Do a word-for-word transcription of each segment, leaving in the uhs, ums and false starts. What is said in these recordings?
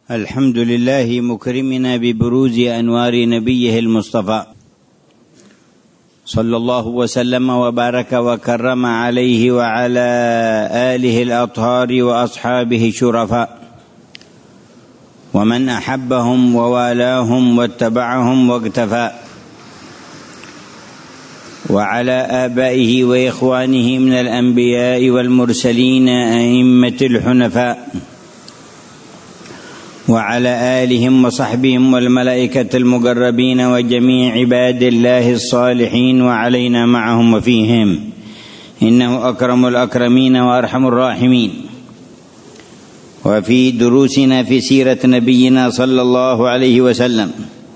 الحمد لله مكرمنا ببروز أنوار نبيه المصطفى صلى الله وسلم وبارك وكرم عليه وعلى آله الأطهار وأصحابه الشرفاء ومن أحبهم ووالاهم واتبعهم واقتفى، وعلى آبائه وإخوانه من الأنبياء والمرسلين أئمة الحنفاء، وعلى آلهم وصحبهم والملائكة المقربين وجميع عباد الله الصالحين، وعلينا معهم وفيهم، إنه أكرم الأكرمين وأرحم الراحمين. وفي دروسنا في سيرة نبينا صلى الله عليه وسلم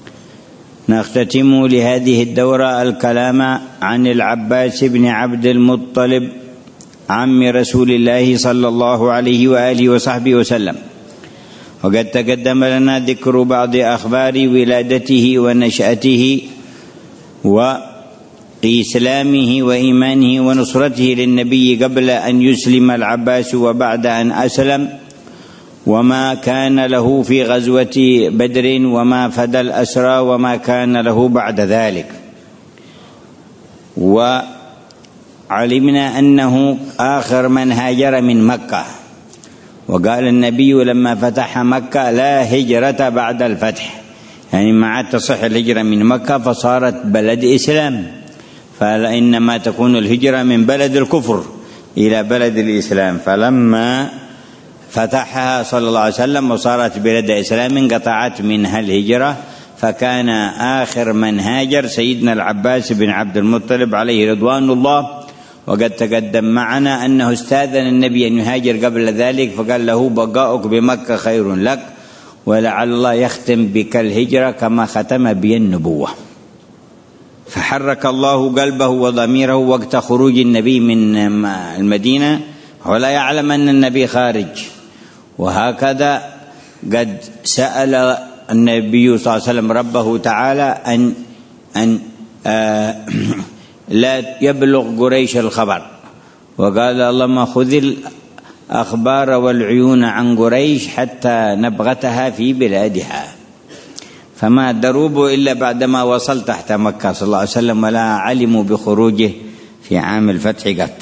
نختتم لهذه الدورة الكلام عن العباس بن عبد المطلب عم رسول الله صلى الله عليه وآله وصحبه وسلم، وقد تقدم لنا ذكر بعض أخبار ولادته ونشأته وإسلامه وإيمانه ونصرته للنبي قبل أن يسلم العباس وبعد أن أسلم، وما كان له في غزوة بدر وما فدى الأسرى وما كان له بعد ذلك. وعلمنا أنه آخر من هاجر من مكة، وقال النبي لما فتح مكة لا هجرة بعد الفتح، يعني ما عاد تصح الهجرة من مكة فصارت بلد إسلام، فإنما تكون الهجرة من بلد الكفر إلى بلد الإسلام. فلما فتحها صلى الله عليه وسلم وصارت بلد إسلام انقطعت منها الهجرة، فكان آخر من هاجر سيدنا العباس بن عبد المطلب عليه رضوان الله. وقد تقدم معنا أنه استاذن النبي أن يهاجر قبل ذلك، فقال له بقاؤك بمكة خير لك، ولعل الله يختم بك الهجرة كما ختم بي النبوة. فحرك الله قلبه وضميره وقت خروج النبي من المدينة ولا يعلم أن النبي خارج. وهكذا قد سأل النبي صلى الله عليه وسلم ربه تعالى أن أن آه لا يبلغ قريش الخبر، وقال اللهم خذ الأخبار والعيون عن قريش حتى نبغتها في بلادها. فما دروبوا إلا بعدما وصل تحت مكة صلى الله عليه وسلم، ولا علموا بخروجه في عام الفتح قط.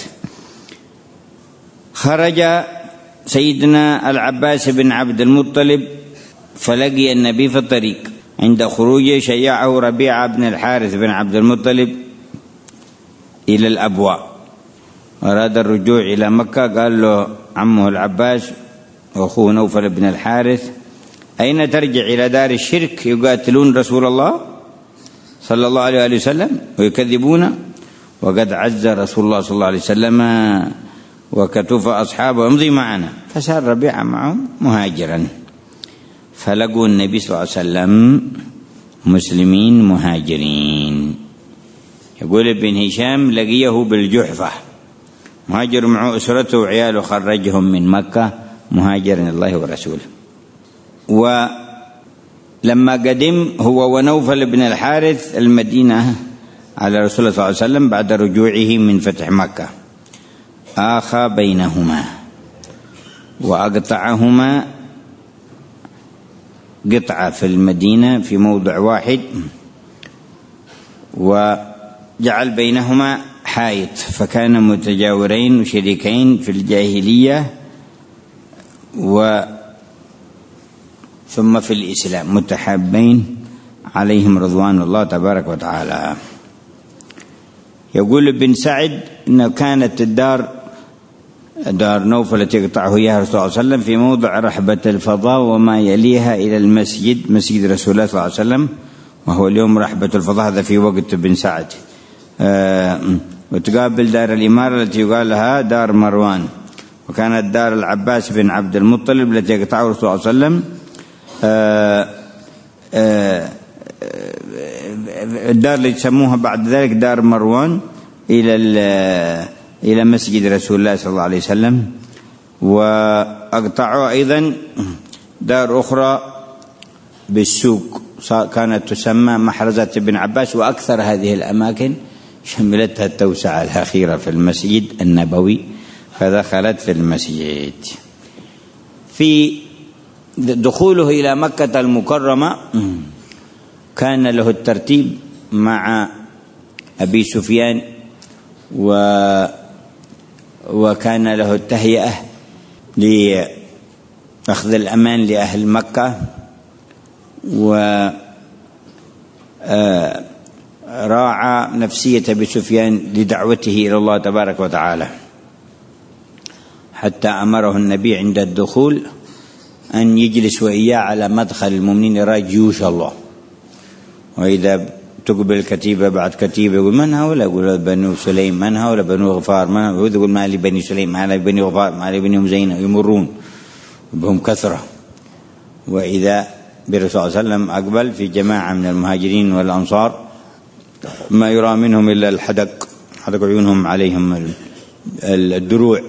خرج سيدنا العباس بن عبد المطلب فلقي النبي في الطريق. عند خروجه شيعه ربيعة بن الحارث بن عبد المطلب إلى الأبواء، أراد الرجوع إلى مكة. قال له عمه العباس وأخوه نوفل بن الحارث أين ترجع؟ إلى دار الشرك يقاتلون رسول الله صلى الله عليه وسلم ويكذبون، وقد عز رسول الله صلى الله عليه وسلم وكتف أصحابه امضي معنا. فسار ربيعة معهم مهاجرا، فلقوا النبي صلى الله عليه وسلم مسلمين مهاجرين. يقول ابن هشام لقيه بالجحفة مهاجر مع أسرته وعياله، خرجهم من مكة مهاجرا الله ورسوله. ولما قدم هو ونوفل بن الحارث المدينة على رسول الله صلى الله عليه وسلم بعد رجوعه من فتح مكة، آخى بينهما وأقطعهما قطعة في المدينة في موضع واحد، وجعل بينهما حائط، فكان متجاورين وشريكين في الجاهلية و ثم في الإسلام متحابين عليهم رضوان الله تبارك وتعالى. يقول ابن سعد إنه كانت الدار دار نوفل التي يقطعه إياها رسول الله صلى الله عليه وسلم في موضع رحبة الفضاء وما يليها إلى المسجد، مسجد رسول الله صلى الله عليه وسلم، وهو اليوم رحبة الفضاء. هذا في وقت ابن سعد. آه وتقابل دار الإمارة التي يقال لها دار مروان، وكانت دار العباس بن عبد المطلب التي يقطعه رسول الله صلى الله عليه وسلم آه آه الدار اللي يسموها بعد ذلك دار مروان إلى إلى مسجد رسول الله صلى الله عليه وسلم. وأقطعوا أيضا دار أخرى بالسوق كانت تسمى محرزة ابن عباس، وأكثر هذه الأماكن شملتها التوسعة الأخيرة في المسجد النبوي فدخلت في المسجد. في دخوله إلى مكة المكرمة كان له الترتيب مع أبي سفيان، و وكان له التهيئة لأخذ الأمان لأهل مكة، وراعى نفسية أبي سفيان لدعوته إلى الله تبارك وتعالى، حتى أمره النبي عند الدخول أن يجلس وإياه على مدخل المؤمنين يرى جيوش الله، وإذا تقبل كتيبة بعد كتيبة يقول من هؤلاء؟ يقول بنو سليم. من هؤلاء؟ بنو غفار. من هؤلاء؟ يقول ما لي بني سليم، ما لي بني غفار، ما لي بني مزينة. يمرون بهم كثرة. وإذا بالرسول صلى الله عليه وسلم أقبل في جماعة من المهاجرين والأنصار ما يرى منهم إلا الحدق، حدق عيونهم عليهم الدروع.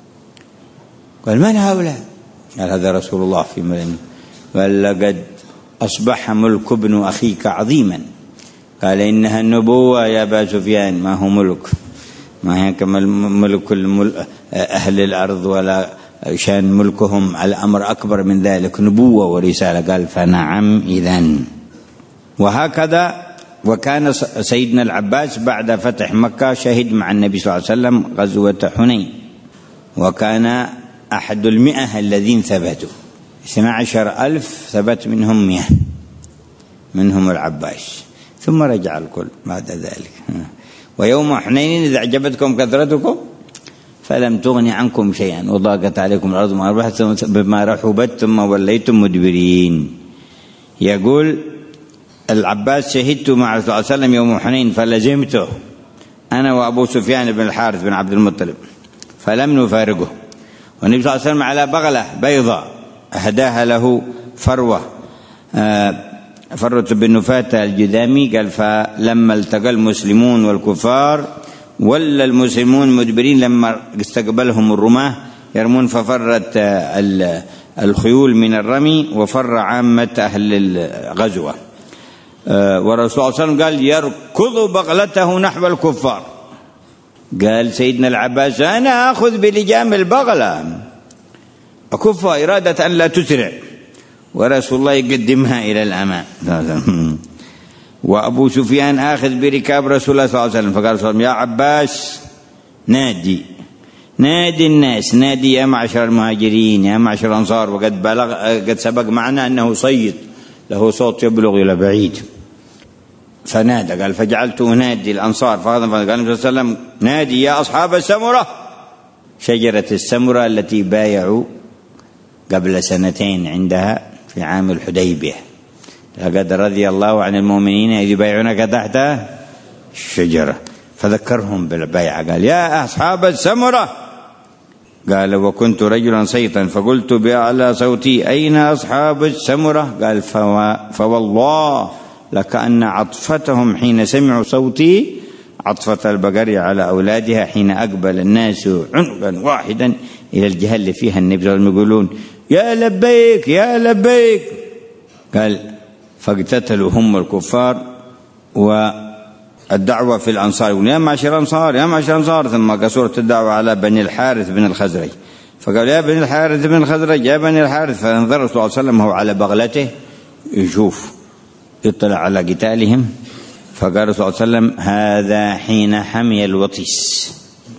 قال من هؤلاء؟ قال هذا رسول الله في مدينة. قال لقد أصبح ملك ابن أخيك عظيما. قال إنها النبوة يا أبا سفيان، ما هو ملك، ما هي كما ملك أهل الأرض، ولا شان ملكهم على أمر أكبر من ذلك، نبوة ورسالة. قال فنعم إذن. وهكذا وكان سيدنا العباس بعد فتح مكة شهد مع النبي صلى الله عليه وسلم غزوة حنين، وكان أحد المئة الذين ثبتوا، اثنا عشر ألف ثبت منهم مئة، منهم العباس، ثم رجع الكل بعد ذلك. ويوم حنين إذا أعجبتكم كثرتكم فلم تغن عنكم شيئا وضاقت عليكم الأرض ما رحبت بما رحبت ثم وليتم مدبرين. يقول العباس شهدت مع رسول الله صلى الله عليه وسلم يوم حنين فلزمته أنا وأبو سفيان بن الحارث بن عبد المطلب فلم نفارقه، والنبي صلى الله عليه وسلم على بغلة بيضاء أهداها له فروة فروة بن نفاتة الجذامي. قال فلما التقى المسلمون والكفار ولا المسلمون مدبرين لما استقبلهم الرماة يرمون، ففرت الخيول من الرمي وفر عامة أهل الغزوة. ورسول الله صلى الله عليه وسلم قال يركض بغلته نحو الكفار. قال سيدنا العباس أنا أخذ بلجام البغلة أكفها إرادة أن لا تسرع، ورسول الله يقدمها إلى الأمام. وأبو سفيان آخذ بركاب رسول الله صلى الله عليه وسلم، فقال صلى الله عليه وسلم يا عباس نادي نادي الناس، نادي يا معشر المهاجرين يا معشر الأنصار، وقد بلغ قد سبق معنا أنه صيد له صوت يبلغ إلى بعيد. فنادى قال فجعلت أنادي الأنصار، فقال النبي صلى الله عليه وسلم نادي يا أصحاب السمرة، شجرة السمرة التي بايعوا قبل سنتين عندها في عام الحديبية، لقد رضي الله عن المؤمنين إذ يبايعونك تحت الشجرة، فذكرهم بالبيعة. قال يا أصحاب السمرة، قال وكنت رجلا صيتا فقلت بأعلى صوتي أين أصحاب السمرة؟ قال فوالله لكأن عطفتهم حين سمعوا صوتي عطفة البقر على أولادها حين أقبل الناس عنقا واحدا إلى الجهة اللي فيها النبي صلى الله عليه وسلم يقولون يا لبيك يا لبيك. قال فاقتتلوا هم الكفار، والدعوة في الأنصار يقول يا معشر الأنصار يا معشر الأنصار، ثم قصرت الدعوة على بني الحارث بن الخزرج، فقال يا بني الحارث بن الخزرج يا بني الحارث، فانظر صلى الله عليه وسلم هو على بغلته يشوف يطلع على قتالهم، فقال صلى الله عليه وسلم هذا حين حمي الوطيس.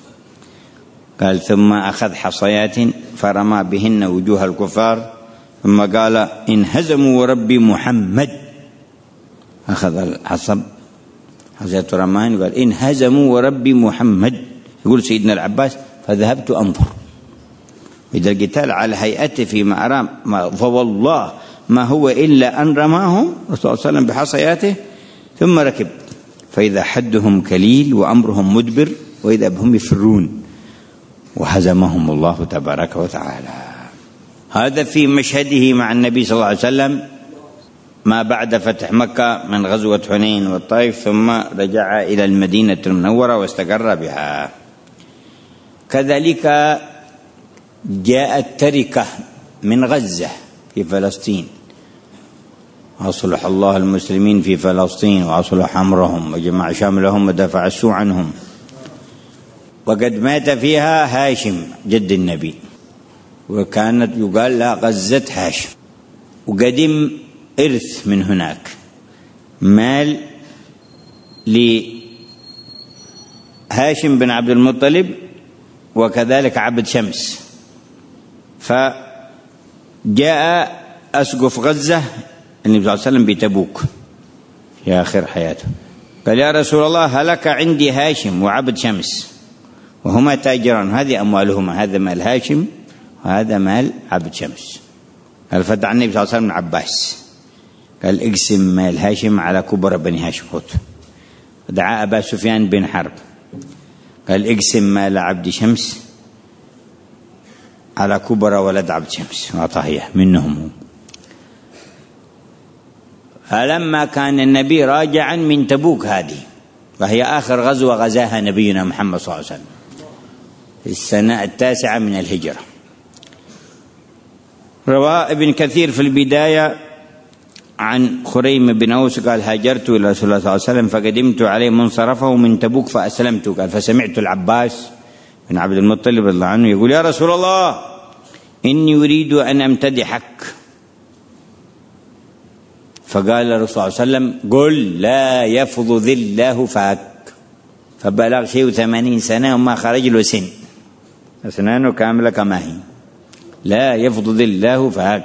قال ثم أخذ حصيات فرمى بهن وجوه الكفار، ثم قال انهزموا ورب محمد، أخذ الحصب حصيات رمان قال انهزموا ورب محمد. يقول سيدنا العباس فذهبت أنظر إذا القتال على هيئته فيما أرى، فوالله ما هو إلا أن رماهم رسول الله صلى الله عليه وسلم بحصياته ثم ركب، فإذا حدهم كليل وأمرهم مدبر وإذا بهم يفرون، وهزمهم الله تبارك وتعالى. هذا في مشهده مع النبي صلى الله عليه وسلم ما بعد فتح مكة من غزوة حنين والطائف، ثم رجع إلى المدينة المنورة واستقر بها. كذلك جاءت تركة من غزة في فلسطين، أصلح الله المسلمين في فلسطين وأصلح أمرهم وجمع شملهم ودفع السوء عنهم، وقد مات فيها هاشم جد النبي، وكانت يقال لا غزة هاشم، وقدم إرث من هناك، مال لهاشم بن عبد المطلب وكذلك عبد شمس. فجاء أسقف غزة النبي صلى الله عليه وسلم بتبوك في آخر حياته، قال يا رسول الله هلك عندي هاشم وعبد شمس وهما تاجران، هذه أموالهما، هذا مال هاشم وهذا مال عبد شمس. قال فدعا النبي صلى الله عليه وسلم عباس، قال اقسم مال هاشم على كبر بني هاشم. دعا أبا سفيان بن حرب قال اقسم مال عبد شمس على كبر ولد عبد شمس، وأعطاه إياه منهم. فلما كان النبي راجعا من تبوك، هذه وهي آخر غزوة غزاها نبينا محمد صلى الله عليه وسلم في السنة التاسعة من الهجرة، روى ابن كثير في البداية عن خريم بن أوس قال هاجرت إلى رسول الله صلى الله عليه وسلم فقدمت عليه منصرفه من تبوك فأسلمت. قال فسمعت العباس بن عبد المطلب رضي الله عنه يقول يا رسول الله إني أريد أن أمتدحك. فقال الرسول صلى الله عليه وسلم قل لا يفض ذي الله فاك. فبلغ شيء ثمانين سنة وما خرج له سن، أسنانه كاملة كما هي. لا يفض ذي الله فاك،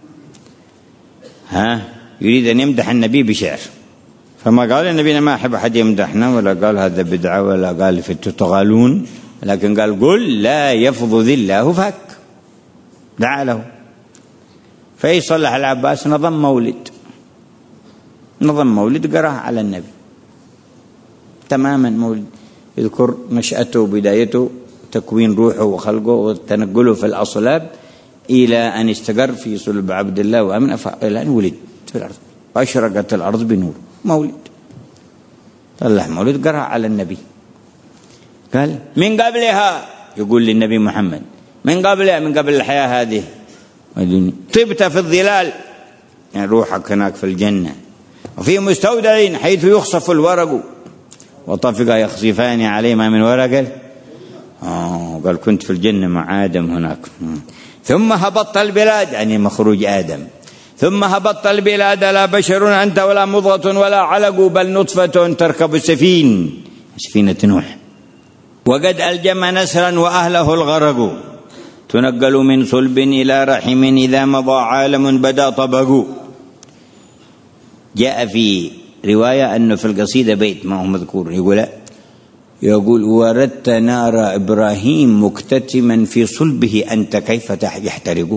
ها يريد أن يمدح النبي بشعر. فما قال النبي ما أحب أحد يمدحنا، ولا قال هذا بدعة، ولا قال في تغالون، لكن قال قل لا يفض ذي الله فاك، دعا له. فيصلح العباس نظم مولد، نظم مولد قرأه على النبي تماما، مولد يذكر نشأته وبدايته، تكوين روحه وخلقه وتنقله في الأصلاب إلى أن استقر في صلب عبد الله وأمن إلى أن ولد في الأرض وأشرقت الأرض بنور. مولد طلع مولد قرأ على النبي. قال من قبلها، يقول للنبي محمد من قبلها، من قبل الحياة هذه طبت في الظلال، يعني روحك هناك في الجنة، وفي مستودع حيث يخصف الورق وطفق يخصفان عليهما من ورق. آه قال كنت في الجنة مع آدم هناك. ثم هبطت البلاد، يعني مخروج آدم، ثم هبطت البلاد لا بشر أنت ولا مضغة ولا علق بل نطفة تركب السفين، سفينة نوح، وقد ألجم نسرا وأهله الغرق، تنقل من صلب إلى رحم إذا مضى عالم بدا طبق. جاء في رواية أنه في القصيدة بيت ما هو مذكور، يقول يقول وردت نار إبراهيم مكتتما في صلبه أنت كيف يحترق.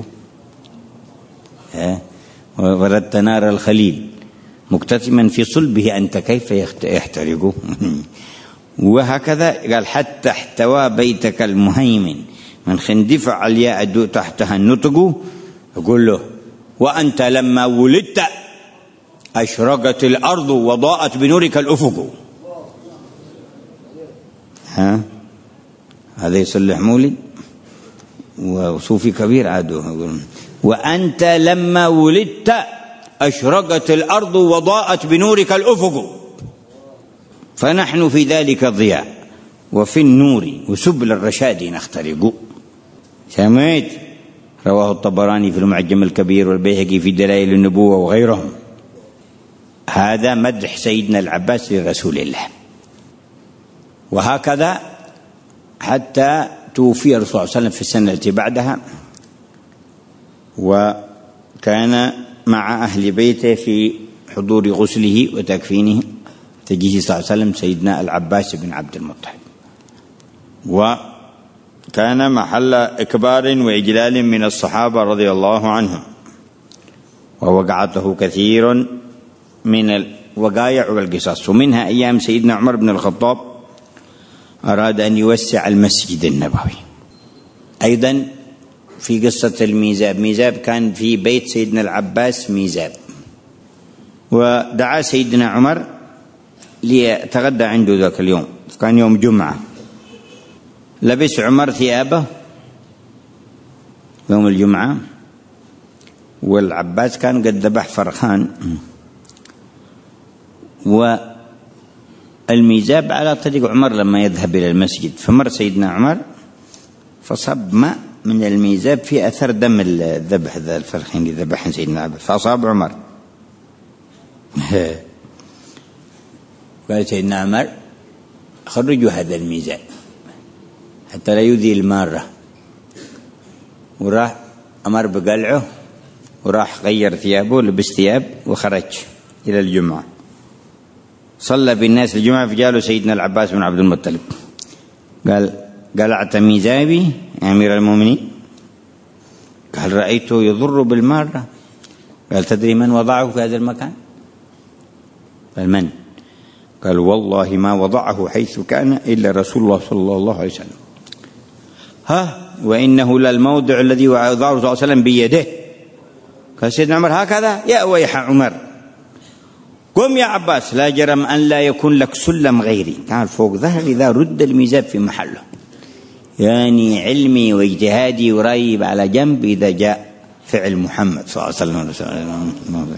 وردت نار الخليل مكتتما في صلبه أنت كيف يحترق. وهكذا قال حتى احتوى بيتك المهيمن من خندفع علياء تحتها النطق. يقول له وأنت لما ولدت أشرقت الأرض وضاءت بنورك الأفق. ها هذا يصلح مولد وصوفي كبير عادوا. وأنت لما ولدت أشرقت الأرض وضاءت بنورك الأفق، فنحن في ذلك الضياء وفي النور وسبل الرشاد نخترق. سمعت رواه الطبراني في المعجم الكبير والبيهقي في دلائل النبوة وغيرهم. هذا مدح سيدنا العباس لرسول الله. وهكذا حتى توفي الرسول صلى الله عليه وسلم في السنة التي بعدها، وكان مع أهل بيته في حضور غسله وتكفينه تجيه صلى الله عليه وسلم سيدنا العباس بن عبد المطلب، وكان محل إكبار وإجلال من الصحابة رضي الله عنهم، ووقعته كثير من الوقائع والقصص. ومنها أيام سيدنا عمر بن الخطاب أراد أن يوسع المسجد النبوي. أيضا في قصة الميزاب، ميزاب كان في بيت سيدنا العباس ميزاب، ودعا سيدنا عمر ليتغدى عنده ذاك اليوم، كان يوم جمعة. لبس عمر ثيابه يوم الجمعة، والعباس كان قد ذبح فرخان، والميزاب على طريق عمر لما يذهب إلى المسجد. فمر سيدنا عمر فصب ماء من الميزاب في أثر دم الذبح، ذا الفرخين اللي ذبحن سيدنا العباس فأصاب عمر. قال سيدنا عمر خرجوا هذا الميزاب حتى لا يؤذي المارة، وراح أمر بقلعه وراح غير ثيابه لبس ثياب وخرج إلى الجمعة. صلى بالناس الجمعة فجاله سيدنا العباس بن عبد المطلب قال قلعت ميزابي يا أمير المؤمنين؟ قال رأيته يضر بالمارة. قال تدري من وضعه في هذا المكان؟ قال من؟ قال والله ما وضعه حيث كان إلا رسول الله صلى الله عليه وسلم. ها وإنه للموضع الذي وضعه صلى الله عليه وسلم بيده. قال سيدنا عمر هكذا؟ يا ويح عمر، قم يا عباس، لا جرم أن لا يكون لك سلم غيري. تعال فوق ظهر إذا رد الميزاب في محله، يعني علمي واجتهادي ورايب على جنب إذا جاء فعل محمد صلى الله عليه وسلم.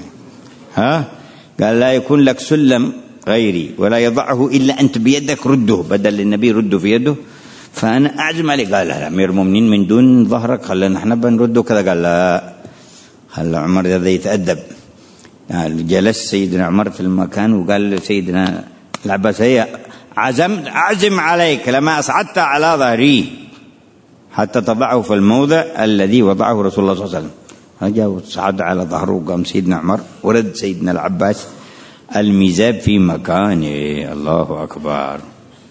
ها قال لا يكون لك سلم غيري ولا يضعه إلا أنت بيدك رده، بدل النبي رده في يده، فأنا أعزم عليه. قال لا أمير المؤمنين من دون ظهرك خلينا نحن بنرده كذا. قال لا، خلى عمر هذا يتأدب. يعني جلس سيدنا عمر في المكان وقال لسيدنا العباس هي عزمت أعزم عليك لما أصعدت على ظهري حتى تضعه في الموضع الذي وضعه رسول الله صلى الله عليه وسلم. رجع وصعد على ظهره وقام سيدنا عمر ورد سيدنا العباس الميزاب في مكانه. الله أكبر.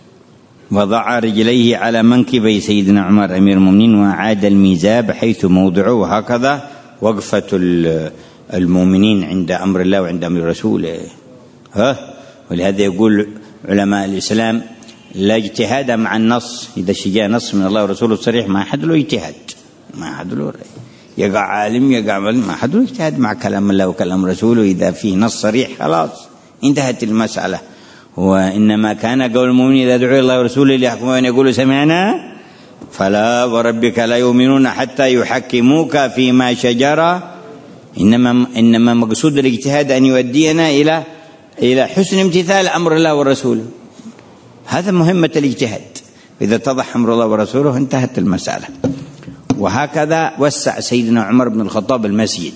وضع رجليه على منكبي سيدنا عمر أمير المؤمنين وعاد الميزاب حيث موضعه، وهكذا وقفة المؤمنين عند أمر الله وعند أمر رسوله. ها ولهذا يقول علماء الإسلام لا اجتهاد مع النص. إذا شجاع نص من الله ورسوله الصريح ما حد له اجتهاد، ما حد له يقع عالم يقع عالم، ما حد له اجتهاد مع كلام الله وكلام رسوله. إذا فيه نص صريح خلاص انتهت المسألة. وإنما كان قول المؤمنين إذا دعوا الله ورسوله ليحكموا أن يقولوا سمعنا فلا وربك لا يؤمنون حتى يحكموك فيما شجر. إنما إنما مقصود الاجتهاد أن يودينا إلى إلى حسن امتثال أمر الله ورسوله. هذا مهمة الاجتهاد. إذا اتضح أمر الله ورسوله انتهت المسألة. وهكذا وسع سيدنا عمر بن الخطاب المسجد.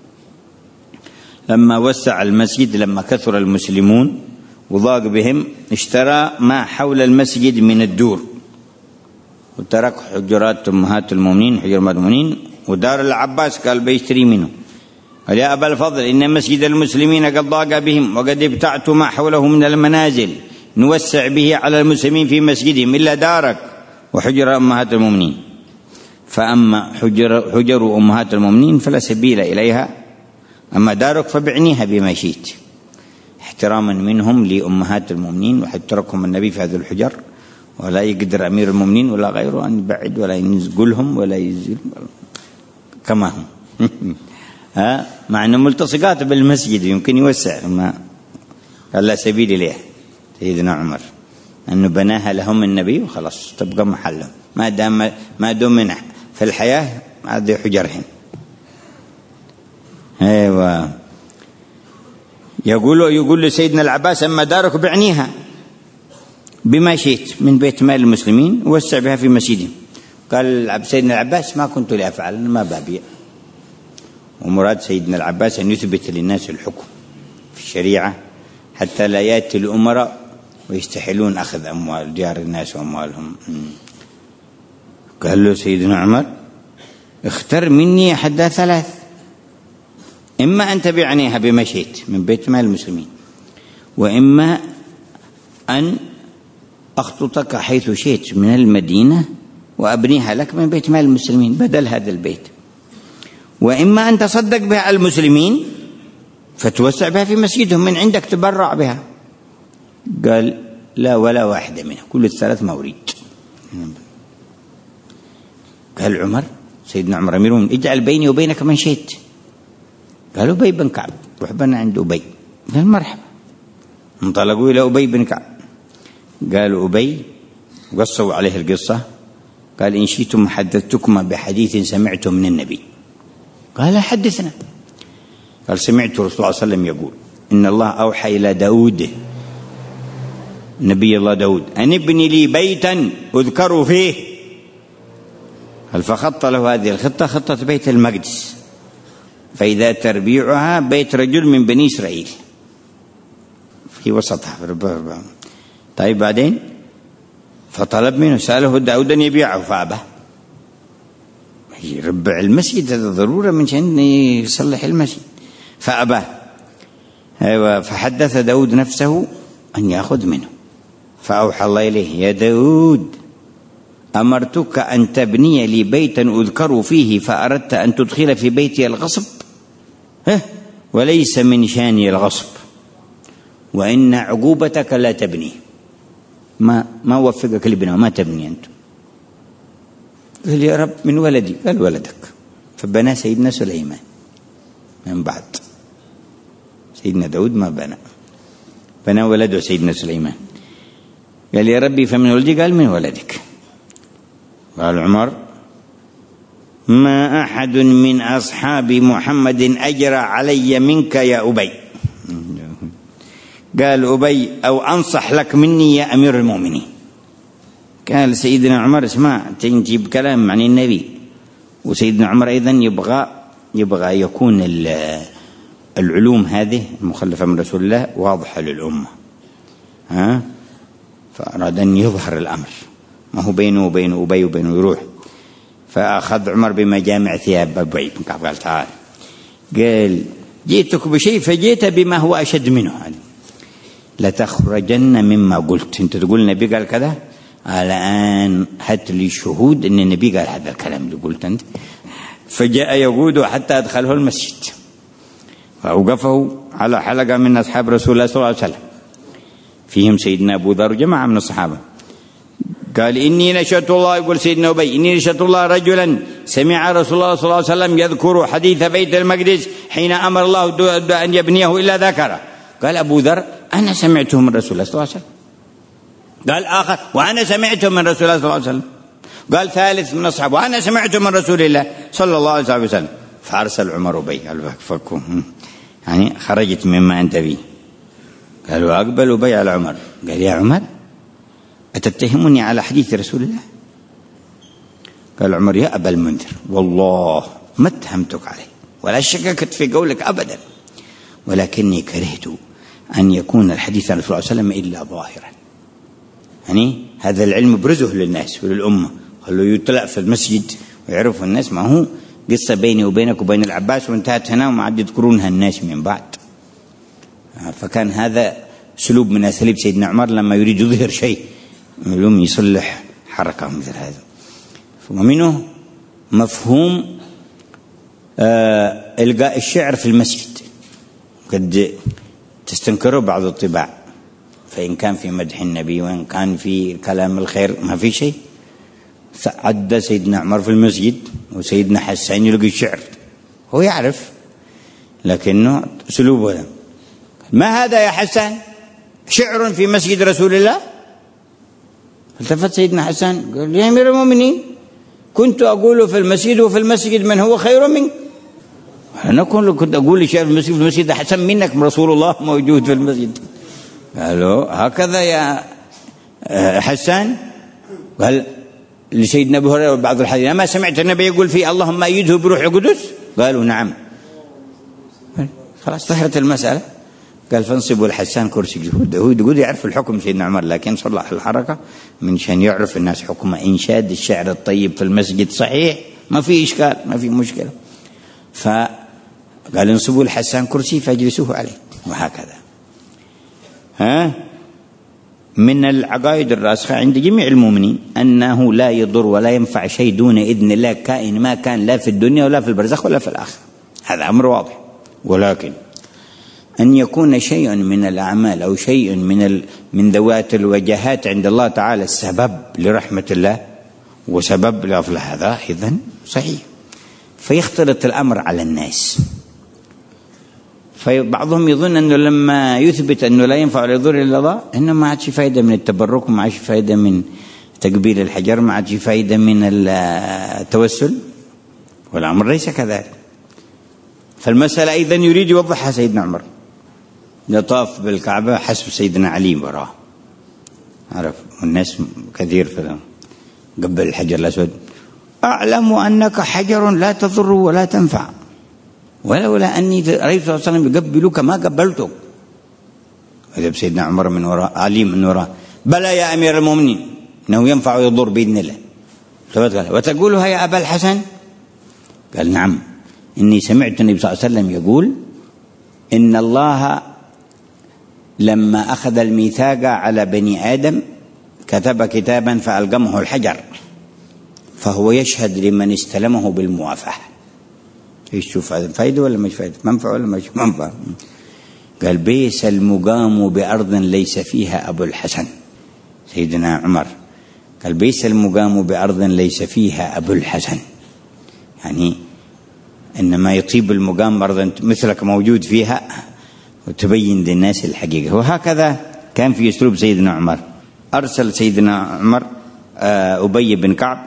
لما وسع المسجد لما كثر المسلمون وضاق بهم اشترى ما حول المسجد من الدور وترك حجرات أمهات المؤمنين حجر أمهات المؤمنين ودار العباس قال بيشتري منه. قال يا أبا الفضل إن مسجد المسلمين قد ضاق بهم وقد ابتعت ما حوله من المنازل نوسع به على المسلمين في مسجدهم إلا دارك وحجر أمهات المؤمنين. فأما حجر, حجر أمهات المؤمنين فلا سبيل إليها، أما دارك فبعنيها بما شئت، احتراما منهم لأمهات المؤمنين وحتركهم النبي في هذه الحجر، ولا يقدر أمير المؤمنين ولا غيره أن يبعد ولا ينزقلهم ولا يزيل كما هم. ها مع أنه ملتصقات بالمسجد يمكن يوسع، ما قال لا سبيل إليه سيدنا عمر أنه بناها لهم النبي وخلاص تبقى محلهم ما دام ما دمنا في الحياة هذه حجرهم. أيوة يقول يقول لسيدنا العباس أما دارك بعنيها بما شئت من بيت مال المسلمين ووسع بها في مسجدهم. قال سيدنا العباس ما كنت لأفعل، أنا ما ببيع. ومراد سيدنا العباس أن يثبت للناس الحكم في الشريعة حتى لا يأتي الأمراء ويستحلون أخذ أموال ديار الناس وأموالهم. قال له سيدنا عمر اختر مني أحد ثلاث، إما أن تبيعنيها بما شئت من بيت مال المسلمين، وإما أن أخططك حيث شئت من المدينة وأبنيها لك من بيت مال المسلمين بدل هذا البيت، وإما أن تصدق بها على المسلمين فتوسع بها في مسجدهم من عندك تبرع بها. قال لا ولا واحدة منها، كل الثلاث ما أريد. قال عمر سيدنا عمر أميرهم اجعل بيني وبينك من شئت. قالوا أبي بن كعب، وحبنا عند أبي. قال مرحبا. انطلقوا إلى أبي بن كعب. قالوا أبي قصوا عليه القصة. قال إن شئتم حدثتكما بحديث سمعته من النبي. قال حدثنا. قال سمعت رسول الله صلى الله عليه وسلم يقول إن الله أوحى إلى داود نبي الله داود أن ابني لي بيتا أذكر فيه. فخط له هذه الخطة خطة بيت المقدس، فإذا تربيعها بيت رجل من بني إسرائيل في وسطها. طيب بعدين فطلب منه، سأله داود أن يبيعه فأبى، يربع المسجد هذا ضرورة من شأن يصلح المسجد، فأبى. أيوة، فحدث داود نفسه أن يأخذ منه، فأوحى الله إليه: يا داود أمرتك أن تبني لي بيتا أذكر فيه فأردت أن تدخل في بيتي الغصب، وليس من شاني الغصب، وإن عقوبتك لا تبني، ما ما وفقك لبناء، ما تبني أنت. قال: يا رب من ولدي. قال: ولدك. فبنى سيدنا سليمان من بعد. سيدنا داود ما بنى، بنى ولده سيدنا سليمان. قال: يا ربي فمن ولدي. قال: من ولدك. قال عمر: ما أحد من أصحاب محمد أجرى علي منك يا أبي. قال أبي: أو أنصح لك مني يا أمير المؤمنين. قال سيدنا عمر: اسمع، تجيب كلام عن النبي. وسيدنا عمر أيضا يبغى يبغى يكون العلوم هذه المخلفة من رسول الله واضحة للأمة، ها، فأراد أن يظهر الأمر، ما هو بينه وبين أبي وبينه يروح. فأخذ عمر بمجامع ثياب أبي بن كعب. قال: تعال. قال: جئتك بشيء فجئت بما هو أشد منه، لتخرجن مما قلت. أنت تقول النبي قال كذا، الآن هات لي شهود أن النبي قال هذا الكلام اللي قلت أنت. فجاء يقود حتى أدخله المسجد، فأوقفه على حلقة من أصحاب رسول الله صلى الله عليه وسلم، فيهم سيدنا أبو ذر وجماعة من الصحابة. قال: إني نشأت الله، يقول سيدنا أبي: إني نشأت الله رجلا سمع رسول الله صلى الله عليه وسلم يذكر حديث بيت المقدس حين أمر الله أن يبنيه إلا ذكره. قال أبو ذر: أنا سمعته من رسول الله صلى الله عليه وسلم. قال آخر: وأنا سمعته من رسول الله صلى الله عليه وسلم. قال ثالث من أصحابه: وأنا سمعته من رسول الله صلى الله عليه وسلم. فأرسل عمر أبي، قال: فكوا، يعني خرجت مما أنت به. قال: وأقبل أبي على عمر. قال: يا عمر أتتهمني على حديث رسول الله؟ قال عمر: يا أبا المنذر، والله ما اتهمتك عليه ولا شككت في قولك أبدا، ولكني كرهت أن يكون الحديث عن رسول الله صلى الله عليه وسلم إلا ظاهرا، يعني هذا العلم برزه للناس وللأمة، خلوا يطلع في المسجد ويعرفوا الناس، ما هو قصة بيني وبينك وبين العباس وانتهت هنا وما عاد يذكرونها الناس من بعد. فكان هذا سلوب من أساليب سيدنا عمر لما يريد يظهر شيء يلوم يصلح حركة مثل هذا. ومنه مفهوم آه إلقاء الشعر في المسجد، قد تستنكره بعض الطباع، فإن كان في مدح النبي وإن كان في كلام الخير ما في شيء. عدى سيدنا عمر في المسجد وسيدنا حسان يلقي الشعر، هو يعرف لكنه سلوبه. ما هذا يا حسان؟ شعر في مسجد رسول الله؟ التفت سيدنا حسان قال: يا أمير المؤمنين، كنت أقول في المسجد وفي المسجد من هو خير منك. أنا كنت أقول شعر في المسجد، في المسجد أحسن منك، من رسول الله موجود في المسجد. قالوا: هكذا يا حسان؟ قال لسيدنا أبو هريرة بعض الحديث: أما سمعت النبي يقول فيه اللهم أيده بروح القدس؟ قالوا: نعم. خلاص ظهرت المسألة. قال: فانصبوا الحسان كرسي جهود. هو يقول يعرف الحكم سيدنا عمر، لكن صلح الحركة من شان يعرف الناس حكمه. إنشاد الشعر الطيب في المسجد صحيح، ما في إشكال، ما في مشكلة. فقال: انصبوا الحسان كرسي فاجلسوه عليه، وهكذا. ها، من العقائد الراسخة عند جميع المؤمنين أنه لا يضر ولا ينفع شيء دون إذن الله، كائن ما كان، لا في الدنيا ولا في البرزخ ولا في الآخرة. هذا أمر واضح. ولكن أن يكون شيء من الأعمال أو شيء من ال... من ذوات الوجهات عند الله تعالى السبب لرحمة الله وسبب لأفضل، هذا إذن صحيح. فيختلط الأمر على الناس، فبعضهم يظن أنه لما يثبت أنه لا ينفع ولا يضر إلا الله، إنه ما عادش فايدة من التبرك، ما عادش فايدة من تقبيل الحجر، ما عادش فايدة من التوسل، والأمر ليس كذلك. فالمسألة أيضا يريد يوضحها سيدنا عمر. يطاف بالكعبة حسب سيدنا علي وراه، عرف، والناس كثير في قبل الحجر الأسود، أعلم أنك حجر لا تضر ولا تنفع، ولولا أني رأيت صلى الله عليه وسلم يقبلك ما قبلتك. وجب سيدنا عمر من وراء، علي من وراء، بلى يا أمير المؤمنين إنه ينفع ويضر بإذن الله. وتقولها يا أبا الحسن؟ قال نعم، إني سمعت النبي صلى الله عليه وسلم يقول إن الله لما أخذ الميثاق على بني آدم كتب كتابا فألقمه الحجر، فهو يشهد لمن استلمه بالموافحة. ايش شوف هذا فايدة ولا مش فايدة، منفع ولا مش منفع؟ قال بئس المقام بأرض ليس فيها أبو الحسن. سيدنا عمر قال بئس المقام بأرض ليس فيها أبو الحسن، يعني إنما يطيب المقام أرض مثلك موجود فيها وتبين للناس الحقيقة. وهكذا كان في أسلوب سيدنا عمر. أرسل سيدنا عمر أبي بن كعب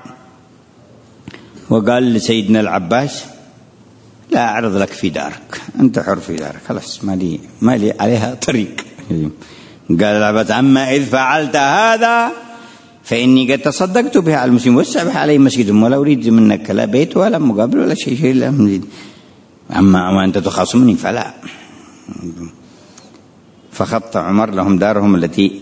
وقال لسيدنا العباس لا أعرض لك في دارك، أنت حر في دارك، خلاص ما لي ما لي عليها طريق. قال العباس أما إذ فعلت هذا فإني قد تصدقت بها على المسلمين وسبح عليه مسجدهم ولا أريد منك لا بيت ولا مقابل ولا شيء شيء لا مزيد، أما وأنت تخاصمني فلا. فخط عمر لهم دارهم التي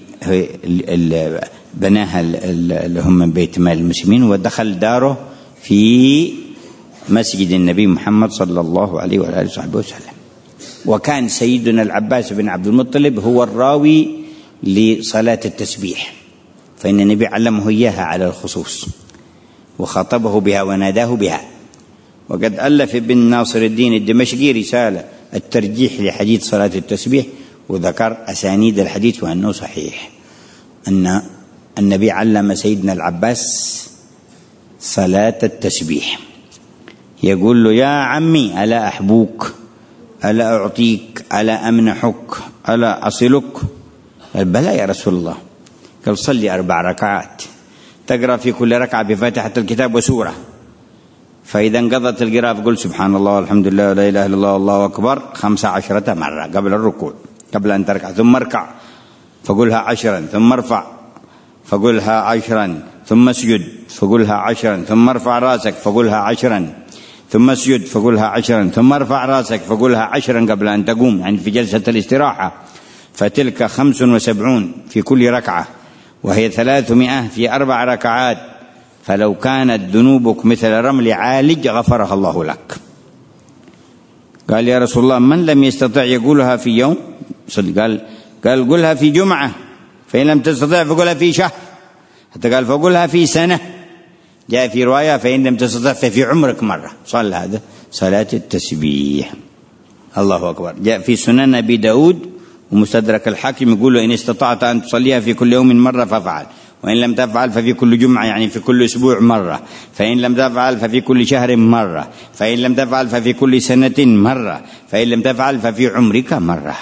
بناها لهم من بيت مال المسلمين، ودخل داره في مسجد النبي محمد صلى الله عليه وآله وصحبه وسلم. وكان سيدنا العباس بن عبد المطلب هو الراوي لصلاة التسبيح، فإن النبي علمه إياها على الخصوص وخاطبه بها وناداه بها. وقد ألف ابن ناصر الدين الدمشقي رسالة الترجيح لحديث صلاة التسبيح، وذكر أسانيد الحديث وأنه صحيح، أن النبي علم سيدنا العباس صلاة التسبيح. يقول له يا عمي ألا أحبوك، ألا أعطيك، ألا أمنحك، ألا أصلك؟ قال بلى يا رسول الله. قال صلي أربع ركعات تقرأ في كل ركعة بفاتحة الكتاب وسورة، فإذا انقضت القراءة فقل سبحان الله والحمد لله ولا إله إلا الله والله أكبر خمس عشرة مرة قبل الركوع، قبل أن تركع، ثم اركع فقلها عشرا، ثم ارفع فقلها عشرا، ثم اسجد فقلها عشرا، ثم ارفع راسك فقلها عشرا، ثم اسجد فقلها عشرا، ثم ارفع راسك فقلها عشرا قبل أن تقوم، يعني في جلسة الاستراحة. فتلك خمس وسبعون في كل ركعة، وهي ثلاثمائة في أربع ركعات، فلو كانت ذنوبك مثل رمل عالج غفرها الله لك. قال يا رسول الله من لم يستطع يقولها في يوم؟ قال قال قلها في جمعة، فإن لم تستطع فقلها في شهر، حتى قال فقلها في سنة. جاء في رواية فإن لم تستطع ففي عمرك مرة. صلى هذا صلاة التسبيح. الله أكبر. جاء في سنن أبي داود ومستدرك الحاكم يقول إن استطعت أن تصليها في كل يوم مرة فافعل، وإن لم تفعل ففي كل جمعة يعني في كل أسبوع مرة، فإن لم تفعل ففي كل شهر مرة، فإن لم تفعل ففي كل سنة مرة، فإن لم تفعل ففي عمرك مرة.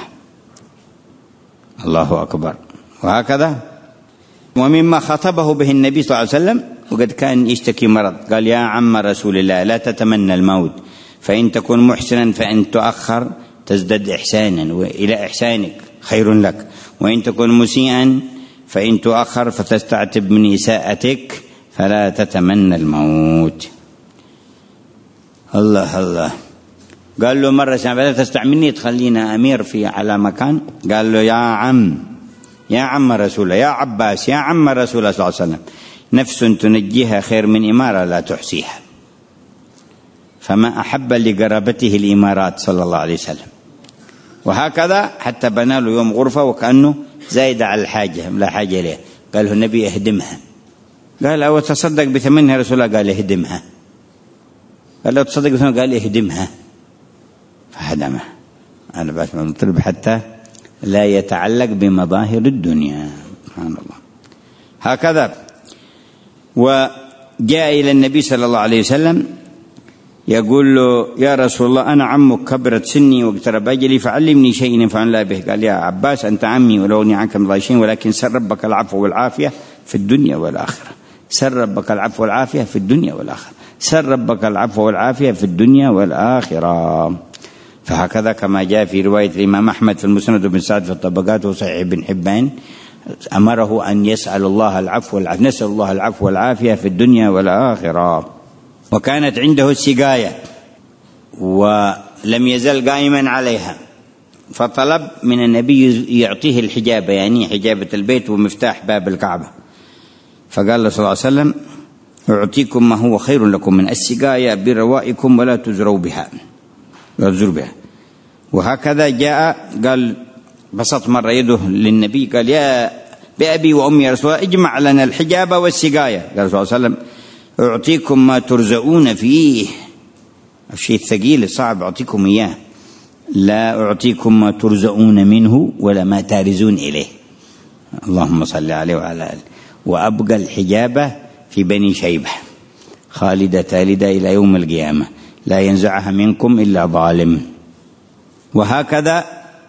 الله أكبر. وهكذا. ومما خطبه به النبي صلى الله عليه وسلم وقد كان يشتكي مرض، قال يا عم رسول الله لا تتمنى الموت، فإن تكن محسنا فإن تؤخر تزدد إحسانا وإلى إحسانك خير لك، وإن تكن مسيئا فإن تؤخر فتستعتب من إساءتك فلا تتمنى الموت. الله الله. قال له مرة لا تستعملني تخلينا أمير في على مكان، قال له يا عم يا عم رسول الله، يا عباس يا عم رسول الله صلى الله عليه وسلم، نفس تنجيها خير من إمارة لا تحصيها. فما أحب لقرابته الإمارات صلى الله عليه وسلم. وهكذا حتى بنى له يوم غرفة وكأنه زايد على الحاجة لا حاجة له، قال له النبي اهدمها. قال أو تصدق بثمنها رسول الله؟ قال اهدمها. قال له تصدق بثمنها؟ قال اهدمها. فهدمها. أنا بس نطلب حتى لا يتعلق بمظاهر الدنيا. سبحان الله. هكذا. وجاء إلى النبي صلى الله عليه وسلم يقول له يا رسول الله أنا عمك كبرت سني واقترب أجلي فعلمني شيء ينفع الله به. قال يا عباس أنت عمي ولا أغني عنك من الله شيء، ولكن سر ربك العفو والعافية في الدنيا والآخرة. سر ربك العفو والعافية في الدنيا والآخرة. سر ربك العفو والعافية في الدنيا والآخرة. فهكذا كما جاء في رواية الإمام أحمد في المسند بن سعد في الطبقات وصحيح ابن حبان أمره أن يسأل الله العفو والعافية، نسأل الله العفو والعافية في الدنيا والآخرة. وكانت عنده السقاية ولم يزل قائما عليها، فطلب من النبي يعطيه الحجابة، يعني حجابة البيت ومفتاح باب الكعبة. فقال له صلى الله عليه وسلم: أعطيكم ما هو خير لكم من السقاية بروائكم ولا تزروا بها لا تزروا بها. وهكذا جاء قال بسط مرة يده للنبي قال: يا بأبي وأمي يا رسول الله اجمع لنا الحجابة والسقاية. قال صلى الله عليه وسلم: أعطيكم ما ترزقون فيه، الشيء الثقيل الصعب أعطيكم إياه، لا أعطيكم ما ترزقون منه ولا ما تارزون إليه. اللهم صل عليه وعلى آله. وأبقى الحجابة في بني شيبة خالدة تالدة إلى يوم القيامة، لا ينزعها منكم إلا ظالم. وهكذا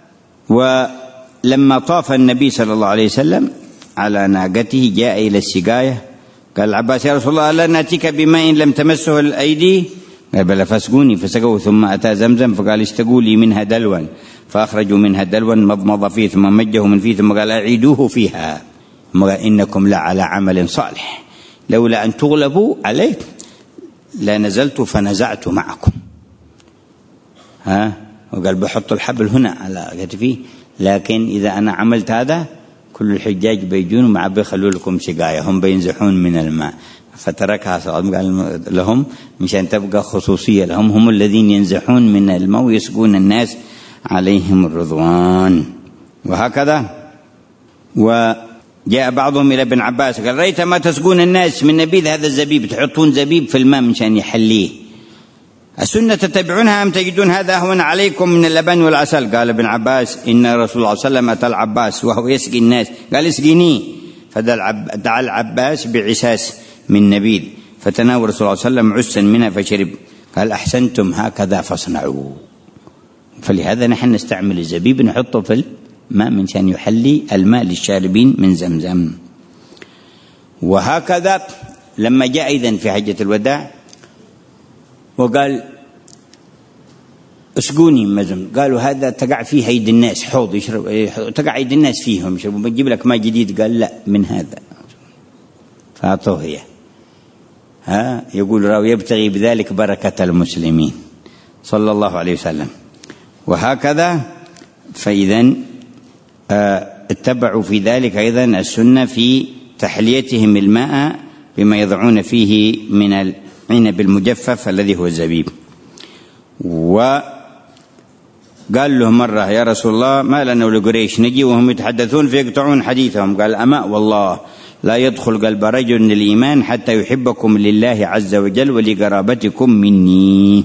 ولما طاف النبي صلى الله عليه وسلم على ناقته جاء إلى السقاية، قال العباس: يا رسول الله لا نأتيك بماء لم تمسه الأيدي؟ قال: بلى فاسقوني. فسقوا، ثم أتى زمزم فقال: استقوا لي منها دلوا، فأخرجوا منها دلوا مضمض فيه ثم مجه من فيه ثم قال: أعيدوه فيها، ثم قال: إنكم لعلى عمل صالح، لولا أن تغلبوا عليه لنزلت فنزعت معكم. ها، وقال: بحط الحبل هنا على كتفي، لكن إذا أنا عملت هذا كل الحجاج بيجون مع بيخلوا لكم سقاية، هم بينزحون من الماء. فتركها صلى الله عليه وسلم، قال لهم مشان تبقى خصوصية لهم، هم الذين ينزحون من الماء ويسقون الناس عليهم الرضوان. وهكذا وجاء بعضهم إلى ابن عباس قال: رأيت ما تسقون الناس من نبيذ هذا الزبيب، تحطون زبيب في الماء مشان يحليه، السنة تتبعونها أم تجدون هذا أهون عليكم من اللبن والعسل؟ قال ابن عباس: إن رسول الله صلى الله عليه وسلم أتى العباس وهو يسقي الناس، قال: اسقيني. فدعا العباس بعساس من نبيذ، فتناول رسول الله صلى الله عليه وسلم عسا منها فشرب. قال: أحسنتم، هكذا فاصنعوا. فلهذا نحن نستعمل الزبيب نحطه في الماء من شان يحلي الماء للشاربين من زمزم. وهكذا لما جاء إذن في حجة الوداع وقال: اسقوني مزم، قالوا: هذا تقع فيه أيدي الناس، حوض يشرب، تقع أيدي الناس فيهم يشربوا، بنجيب لك ما جديد. قال: لا، من هذا. فأعطوه هي. ها، يقول راوي: يبتغي بذلك بركة المسلمين صلى الله عليه وسلم. وهكذا فإذا اتبعوا في ذلك أيضا السنة في تحليتهم الماء بما يضعون فيه من العنب المجفف الذي هو الزبيب. وقال له مرة: يا رسول الله ما لنا ولقريش نجي وهم يتحدثون فيقطعون حديثهم. قال: أما والله لا يدخل قلب رجل الإيمان حتى يحبكم لله عز وجل ولقرابتكم مني.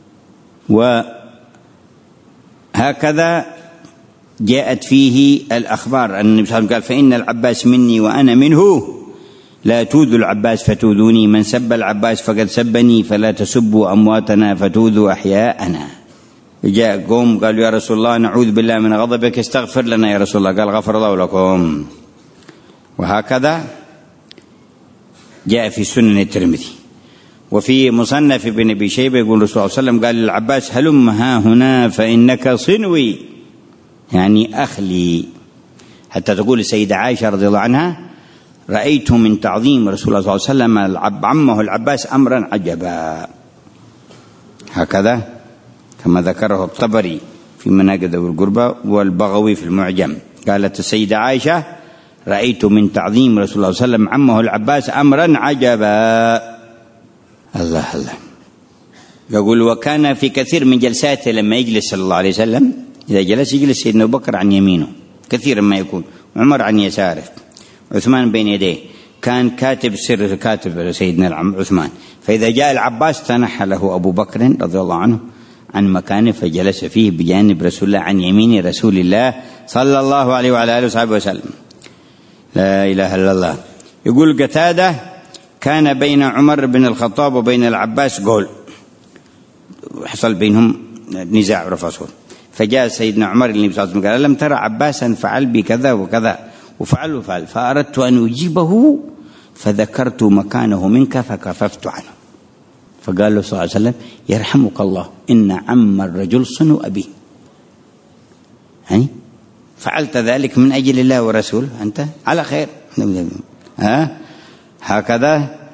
وهكذا جاءت فيه الأخبار أن النبي صلى الله عليه وسلم قال: فإن العباس مني وأنا منه، لا تؤذوا العباس فتؤذوني، من سب العباس فقد سبني، فلا تسبوا أمواتنا فتؤذوا أحياءنا. جاء قوم قالوا: يا رسول الله نعوذ بالله من غضبك، استغفر لنا يا رسول الله. قال: غفر الله لكم. وهكذا جاء في سنن الترمذي. وفي مصنف ابن أبي شيبة يقول الرسول صلى الله عليه وسلم قال للعباس: هلم ها هنا فإنك صنوي، يعني أخلي. حتى تقول السيدة عائشة رضي الله عنها: رأيت من تعظيم رسول الله صلى الله عليه وسلم عمه العباس أمرا عجبا. هكذا كما ذكره الطبري في مناقب القربى والبغوي في المعجم. قالت السيدة عائشة: رأيت من تعظيم رسول الله صلى الله عليه وسلم عمه العباس أمرا عجبا. الله الله. يقول: وكان في كثير من جلساته لما يجلس صلى الله عليه وسلم، إذا جلس يجلس سيدنا أبو بكر عن يمينه كثيرا ما يكون، عمر عن يساره، عثمان بين يديه، كان كاتب سر كاتب سيدنا عثمان. فإذا جاء العباس تنحى له أبو بكر رضي الله عنه عن مكانه فجلس فيه بجانب رسول الله عن يمين رسول الله صلى الله عليه وعلى آله وصحبه وسلم. لا إله إلا الله. يقول قتادة: كان بين عمر بن الخطاب وبين العباس قول، حصل بينهم نزاع رفصول، فجاء سيدنا عمر النبي صلى الله عليه وسلم قال: لم ترى عباسا فعل بكذا وكذا وفعل وفعل، فأردت أن أجيبه فذكرت مكانه منك فكففت عنه. فقال له صلى الله عليه وسلم: يرحمك الله، إن عم الرجل صنو أبيه، يعني فعلت ذلك من أجل الله ورسوله، أنت على خير. ها، هكذا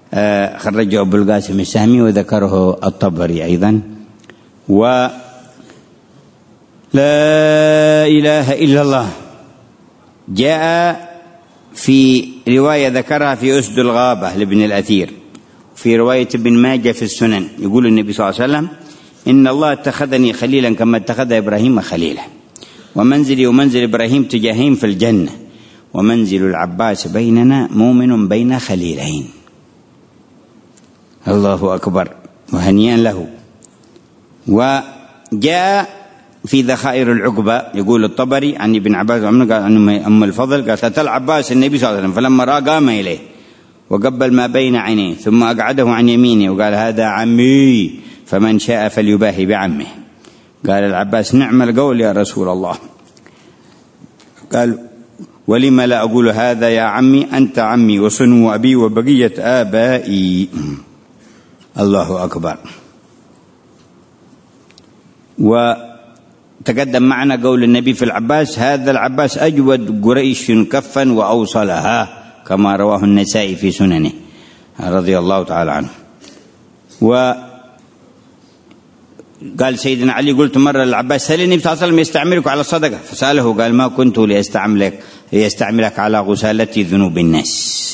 خرجه أبو القاسم السهمي وذكره الطبري أيضا. و لا إله إلا الله جاء في رواية ذكرها في أسد الغابة لابن الأثير، في رواية ابن ماجه في السنن، يقول النبي صلى الله عليه وسلم: إن الله اتخذني خليلا كما اتخذ إبراهيم خليلا، ومنزلي ومنزل إبراهيم تجاهين في الجنة، ومنزل العباس بيننا مؤمن بين خليلين. الله أكبر، وهنيئا له. وجاء في ذخائر العقبة يقول الطبري عن ابن عباس قال عن أم الفضل قالت: أتى العباس النبي صلى الله عليه وسلم فلما رأى قام إليه وقبل ما بين عينيه ثم أقعده عن يمينه وقال: هذا عمي فمن شاء فليباهي بعمه. قال العباس: نعم القول يا رسول الله. قال: ولم لا أقول هذا يا عمي، أنت عمي وصنو أبي وبقية آبائي. الله أكبر. وتقدم معنا قول النبي في العباس: هذا العباس أجود قريش كفا وأوصلها، كما رواه النسائي في سننه رضي الله تعالى عنه. وقال سيدنا علي: قلت مرة للعباس: هل النبي صلى الله عليه وسلم يستعملك على الصدقة؟ فسأله قال: ما كنت ليستعملك ليستعملك على غسالة ذنوب الناس.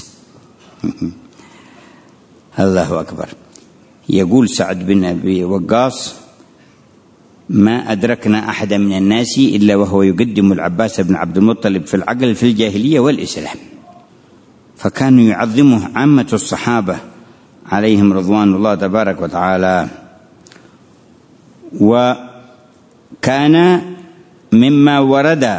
الله أكبر. يقول سعد بن أبي وقاص: ما أدركنا أحد من الناس إلا وهو يقدم العباس بن عبد المطلب في العقل في الجاهلية والإسلام، فكانوا يعظمه عامة الصحابة عليهم رضوان الله تبارك وتعالى. وكان مما ورد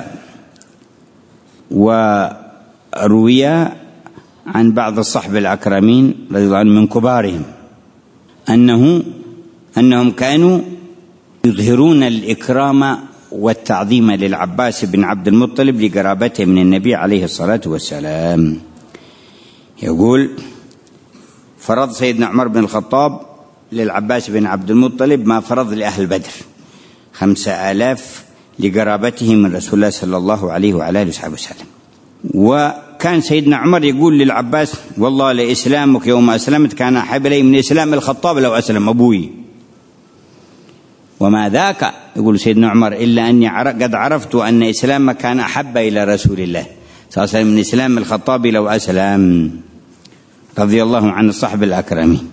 وروي عن بعض الصحب الأكرمين رضي الله عنهم من كبارهم أنه أنهم كانوا يظهرون الإكرام والتعظيم للعباس بن عبد المطلب لقرابته من النبي عليه الصلاة والسلام. يقول: فرض سيدنا عمر بن الخطاب للعباس بن عبد المطلب ما فرض لأهل بدر، خمسة آلاف لقرابته من رسول الله صلى الله عليه وعلى آله وصحبه وسلم. وكان سيدنا عمر يقول للعباس: والله لإسلامك يوم أسلمت كان أحب إلي من إسلام الخطاب لو أسلم أبوي. وما ذاك، يقول سيدنا عمر، إلا أني قد عرفت أن إسلامك كان أحب إلى رسول الله صلى الله عليه وسلم من إسلام الخطاب لو أسلم. رضي الله عن الصحب الأكرمين.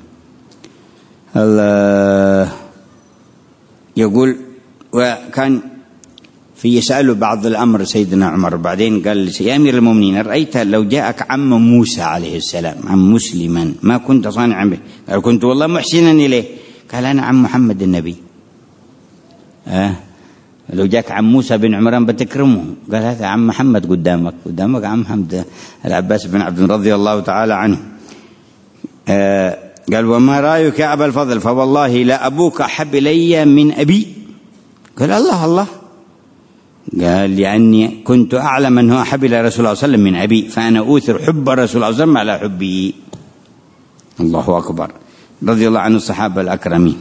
الله يقول: وكان في يسأله بعض الأمر سيدنا عمر، بعدين قال: يا أمير المؤمنين، رأيت لو جاءك عم موسى عليه السلام، عم مسلما، ما كنت صانعا به؟ قال: كنت والله محسنا إليه. قال: أنا عم محمد النبي. آه لو جاك عم موسى بن عمران بتكرمه؟ قال: هذا عم محمد قدامك، قدامك عم محمد. العباس بن عبد رضي الله تعالى عنه آه قال: وما رأيك يا أبا الفضل؟ فوالله لا أبوك أحب إلي من أبي. قال: الله الله. قال: لأني كنت أعلم أنه أحب إلى رسول الله صلى الله عليه وسلم من أبي، فأنا أوثر حب رسول الله صلى الله عليه وسلم على حبي. الله أكبر. رضي الله عن الصحابة الأكرمين.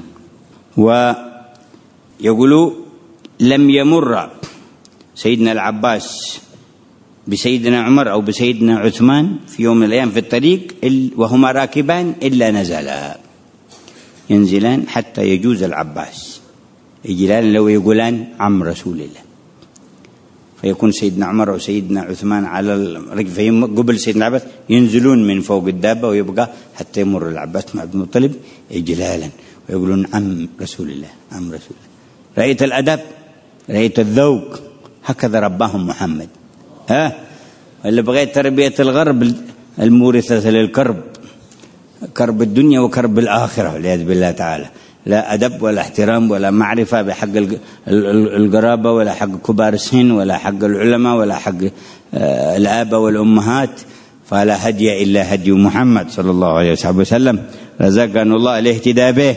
ويقولوا: لم يمر سيدنا العباس بسيدنا عمر أو بسيدنا عثمان في يوم من الأيام في الطريق وهما راكبان إلا نزلا، ينزلان حتى يجوز العباس، يجلان لو يقولان عم رسول الله، فيكون سيدنا عمر أو سيدنا عثمان على الركب قبل سيدنا العباس، ينزلون من فوق الدابة ويبقى حتى يمر العباس بن عبد المطلب إجلالا ويقولون عم رسول الله، عم رسول الله. رأيت الأدب، رأيت الذوق، هكذا رباهم محمد. ها اللي بغيت تربية الغرب المورثة للكرب، كرب الدنيا وكرب الآخرة والعياذ بالله تعالى، لا أدب ولا احترام ولا معرفة بحق القرابة ولا حق كبار السن ولا حق العلماء ولا حق الآباء والأمهات، فلا هدي إلا هدي محمد صلى الله عليه وسلم، رزقنا الله الاهتداء به.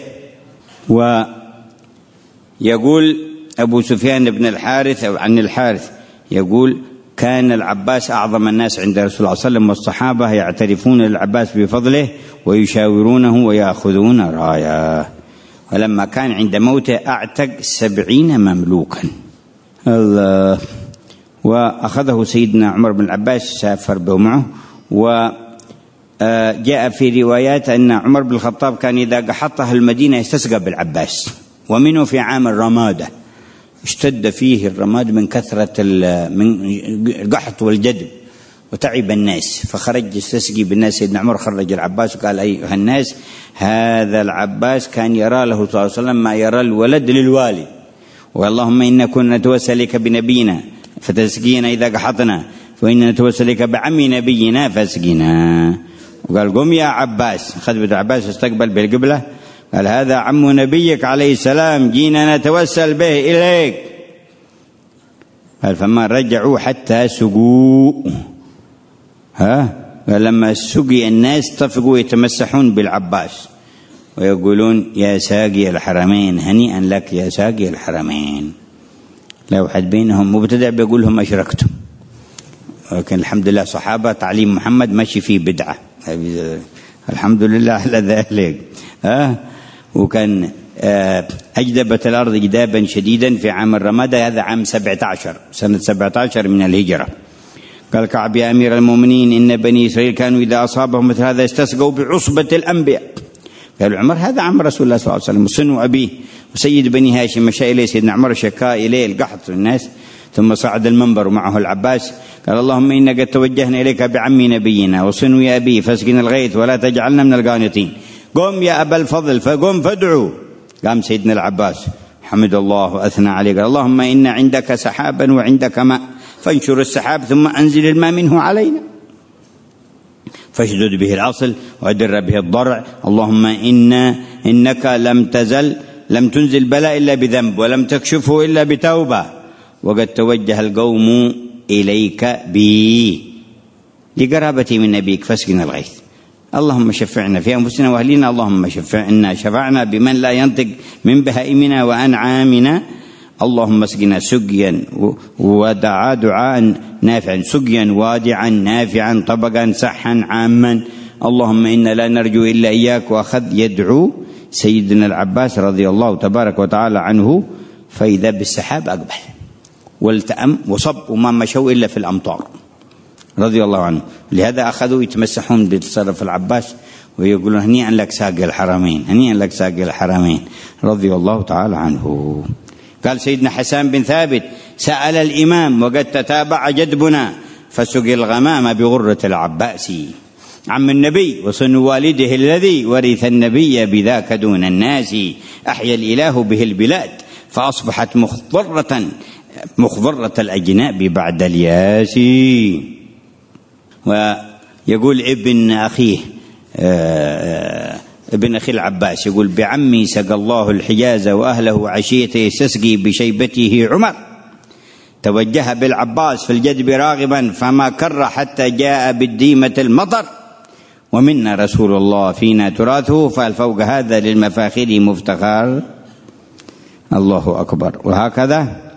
ويقول أبو سفيان بن الحارث أو عن الحارث يقول: كان العباس أعظم الناس عند رسول الله صلى الله عليه وسلم، والصحابة يعترفون للعباس بفضله ويشاورونه ويأخذون رايه. ولما كان عند موته أعتق سبعين مملوكا. الله. وأخذه سيدنا عمر بن العباس، سافر به معه، جاء في روايات أن عمر بن الخطاب كان إذا قحطها المدينة يستسقى بالعباس، ومنه في عام الرمادة اشتد فيه الرماد من كثرة من القحط والجدب وتعب الناس، فخرج يستسقي بالناس. سيدنا عمر خرج العباس وقال: أيها الناس، هذا العباس كان يرى له صلى الله عليه وسلم ما يرى الولد للوالد، واللهم إنا كنا نتوسل لك بنبينا فتسقينا إذا قحطنا، وإنا نتوسل لك بعم نبينا فاسقنا. وقال: قم يا عباس. خذ بيت عباس استقبل بالقبلة، قال: هذا عم نبيك عليه السلام، جينا نتوسل به إليك. قال: فما رجعوا حتى سقوا. ها قال: لما سقي الناس طفقوا يتمسحون بالعباس ويقولون: يا ساقي الحرمين، هنيئا لك يا ساقي الحرمين. لو حد بينهم مبتدع بيقول لهم أشركتم، لكن الحمد لله صحابة تعليم محمد ماشي فيه بدعة، الحمد لله على ذلك. ها وكان أجدبت الأرض إجدابا شديدا في عام الرمادة، هذا عام سبعة عشر سنة سبعة عشر من الهجرة. قال كعب: يا أمير المؤمنين، إن بني إسرائيل كانوا إذا أصابهم مثل هذا استسقوا بعصبة الأنبياء. قال عمر: هذا عم رسول الله صلى الله عليه وسلم وصنو أبيه وسيد بني هاشم. مشى إليه سيدنا عمر، شكا إليه القحط الناس، ثم صعد المنبر ومعه العباس. قال: اللهم إنا قد توجهنا إليك بعم نبينا وصنو أبيه فاسقنا الغيث ولا تجعلنا من القانطين. قم يا أبا الفضل، فقم فادعوا. قام سيدنا العباس حمد الله وأثنى عليه، قال: اللهم إن عندك سحابا وعندك ماء، فانشر السحاب ثم أنزل الماء منه علينا، فاشدد به العصل وأدر به الضرع. اللهم إن إنك لم تزل لم تنزل بلاء إلا بذنب ولم تكشفه إلا بتوبة، وقد توجه القوم إليك بي لقرابتي من نبيك فاسقنا الغيث. اللهم شفعنا في أنفسنا وأهلنا، اللهم شفعنا شفعنا بمن لا ينطق من بهائمنا وأنعامنا. اللهم اسقنا سقيا ودعا دعاء نافعا، سقيا وادعا نافعا، طبقا سحا عاما. اللهم إنا لا نرجو إلا إياك. وأخذ يدعو سيدنا العباس رضي الله تبارك وتعالى عنه، فإذا بالسحاب أقبل والتأم وصب وما مشوا إلا في الأمطار رضي الله عنه. لهذا أخذوا يتمسحون بتصرف العباس ويقولون: هنيئا لك ساقي الحرمين، هنيئا لك ساقي الحرمين، رضي الله تعالى عنه. قال سيدنا حسان بن ثابت: سأل الإمام وقد تتابع جدبنا فسقي الغمام بغرة العباس، عم النبي وصن والده الذي ورث النبي بذاك دون الناس، أحيا الإله به البلاد فأصبحت مخضرة مخضرة الأجناب بعد الياس. ويقول ابن أخيه ابن أخي العباس يقول: بعمي سقى الله الحجاز وأهله عشية يستسقي بشيبته عمر، توجه بالعباس في الجدب راغبا فما كر حتى جاء بالديمة المطر، ومنا رسول الله فينا تراثه، فهل فوق هذا للمفاخر مفتخر. الله أكبر. وهكذا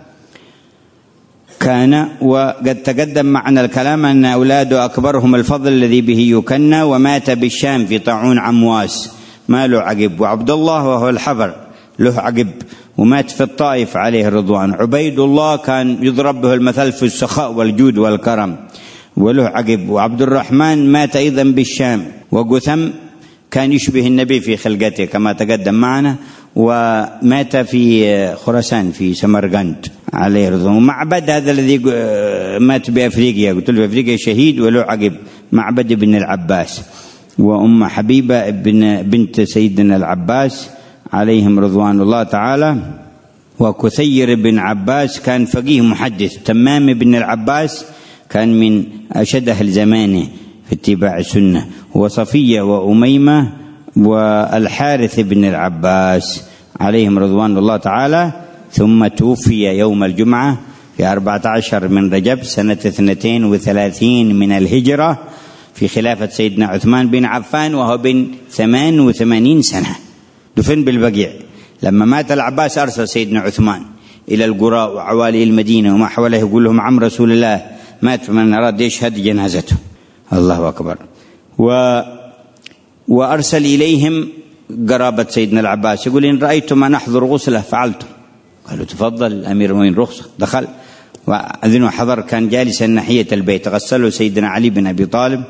كان. وقد تقدم معنا الكلام أن أولاده أكبرهم الفضل الذي به يكنى، ومات بالشام في طاعون عمواس ما له عقب، وعبد الله وهو الحبر له عقب ومات في الطائف عليه الرضوان. عبيد الله كان يضرب به المثل في السخاء والجود والكرم وله عقب. وعبد الرحمن مات أيضا بالشام. وقثم كان يشبه النبي في خلقته كما تقدم معنا، ومات في خراسان في سمرقند عليه رضوان. ومعبد هذا الذي مات بأفريقيا، قلت له بأفريقيا شهيد وله عقب، معبد بن العباس. وأم حبيبة بن بنت سيدنا العباس عليهم رضوان الله تعالى. وكثير بن عباس كان فقيه محدث. تمام بن العباس كان من أشد أهل زمانه في اتباع السنة. وصفية وأميمة والحارث بن العباس عليهم رضوان الله تعالى. ثم توفي يوم الجمعة في أربعة عشر من رجب سنة اثنتين وثلاثين من الهجرة في خلافة سيدنا عثمان بن عفان، وهو بن ثمان وثمانين سنة. دفن بالبقيع. لما مات العباس أرسل سيدنا عثمان إلى القرى وعوالي المدينة وما حوله يقول لهم: عم رسول الله مات، فمن أراد يشهد جنازته. الله أكبر. و وأرسل إليهم قرابة سيدنا العباس يقول: إن رأيتم أن أحضر غسله فعلتم. قالوا: تفضل أمير المؤمنين رخصة. دخل وأذن وحضر، كان جالسا ناحية البيت. غسله سيدنا علي بن أبي طالب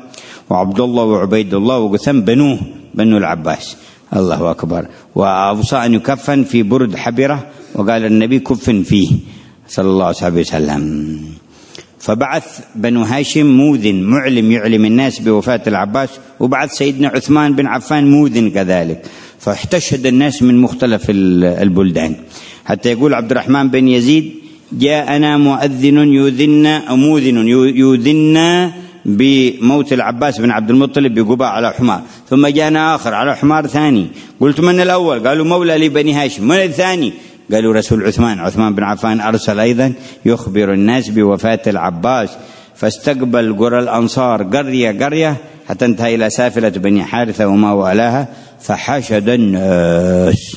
وعبد الله وعبيد الله وقثم بنوه بنو العباس. الله أكبر. وأوصى أن يكفن في برد حبرة، وقال النبي كفن فيه صلى الله عليه وسلم. فبعث بنو هاشم موذن معلم يعلم الناس بوفاة العباس، وبعث سيدنا عثمان بن عفان موذن كذلك، فاحتشد الناس من مختلف البلدان، حتى يقول عبد الرحمن بن يزيد: جاءنا مؤذن يؤذنا موذن يؤذنا بموت العباس بن عبد المطلب بقباء على حمار، ثم جاءنا آخر على حمار ثاني. قلت: من الأول؟ قالوا: مولى لبني هاشم. من الثاني؟ قالوا: رسول عثمان عثمان بن عفان أرسل أيضا يخبر الناس بوفاة العباس. فاستقبل قرى الأنصار قرية قرية حتى انتهى إلى سافلة بني حارثة وما والاها، فحشد الناس.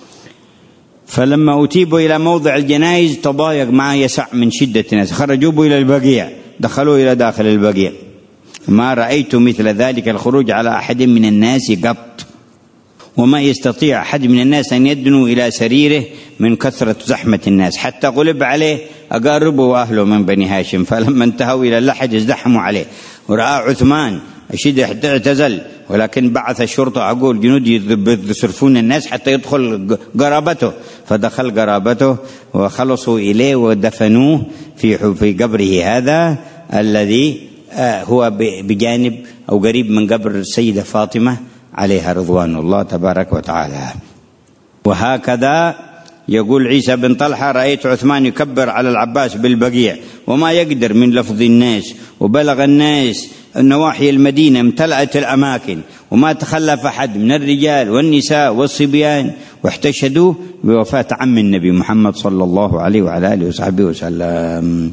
فلما أتيبوا إلى موضع الجنائز تضايق مع يسع من شدة الناس، خرجوا إلى البقيع، دخلوا إلى داخل البقيع. ما رأيت مثل ذلك الخروج على أحد من الناس قط، وما يستطيع أحد من الناس أن يدنو إلى سريره من كثرة زحمة الناس، حتى قلب عليه أقاربه وأهله من بني هاشم. فلما انتهوا إلى اللحد ازدحموا عليه، ورأى عثمان أشد اعتزل، ولكن بعث الشرطة أقول جنود يصرفون الناس حتى يدخل قرابته، فدخل قرابته وخلصوا إليه ودفنوه في في قبره هذا الذي هو بجانب أو قريب من قبر السيدة فاطمة عليها رضوان الله تبارك وتعالى. وهكذا يقول عيسى بن طلحة: رأيت عثمان يكبر على العباس بالبقيع وما يقدر من لفظ الناس، وبلغ الناس النواحي المدينة، امتلأت الأماكن، وما تخلف أحد من الرجال والنساء والصبيان، واحتشدوا بوفاة عم النبي محمد صلى الله عليه وعلى آله وصحبه وسلم.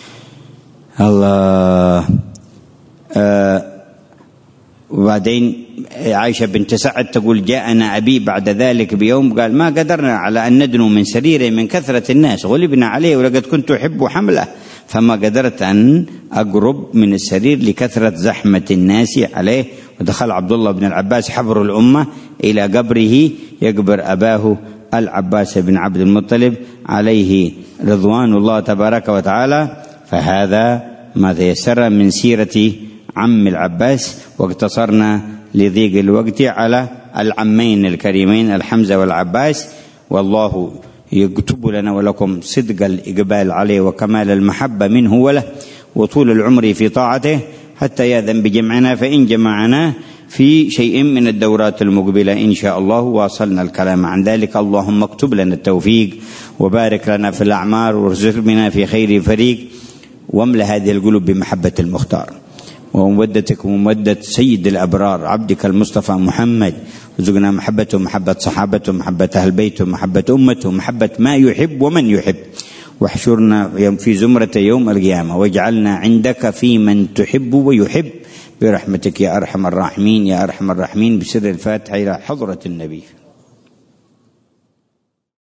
الله. آه وبعدين عائشة بنت سعد تقول: جاءنا أبي بعد ذلك بيوم قال: ما قدرنا على أن ندنو من سريره من كثرة الناس، غلبنا عليه ولقد كنت أحب حمله، فما قدرت أن أقرب من السرير لكثرة زحمة الناس عليه. ودخل عبد الله بن العباس حبر الأمة إلى قبره يقبر أباه العباس بن عبد المطلب عليه رضوان الله تبارك وتعالى. فهذا ما تيسر من سيرة عم العباس، واقتصرنا لضيق الوقت على العمين الكريمين الحمزة والعباس. والله يكتب لنا ولكم صدق الإقبال عليه وكمال المحبة منه وله، وطول العمر في طاعته، حتى يأذن بجمعنا، فإن جمعنا في شيء من الدورات المقبلة إن شاء الله واصلنا الكلام عن ذلك. اللهم اكتب لنا التوفيق، وبارك لنا في الأعمار، وارزقنا في خير فريق، واملأ هذه القلوب بمحبة المختار ومودتك ومودة سيد الأبرار عبدك المصطفى محمد. وارزقنا محبته ومحبة صحابته ومحبة أهل بيته ومحبة أمته ومحبة ما يحب ومن يحب، واحشرنا في زمرة يوم القيامة، واجعلنا عندك في من تحب ويحب برحمتك يا أرحم الراحمين يا أرحم الراحمين. بسر الفاتحة إلى حضرة النبي.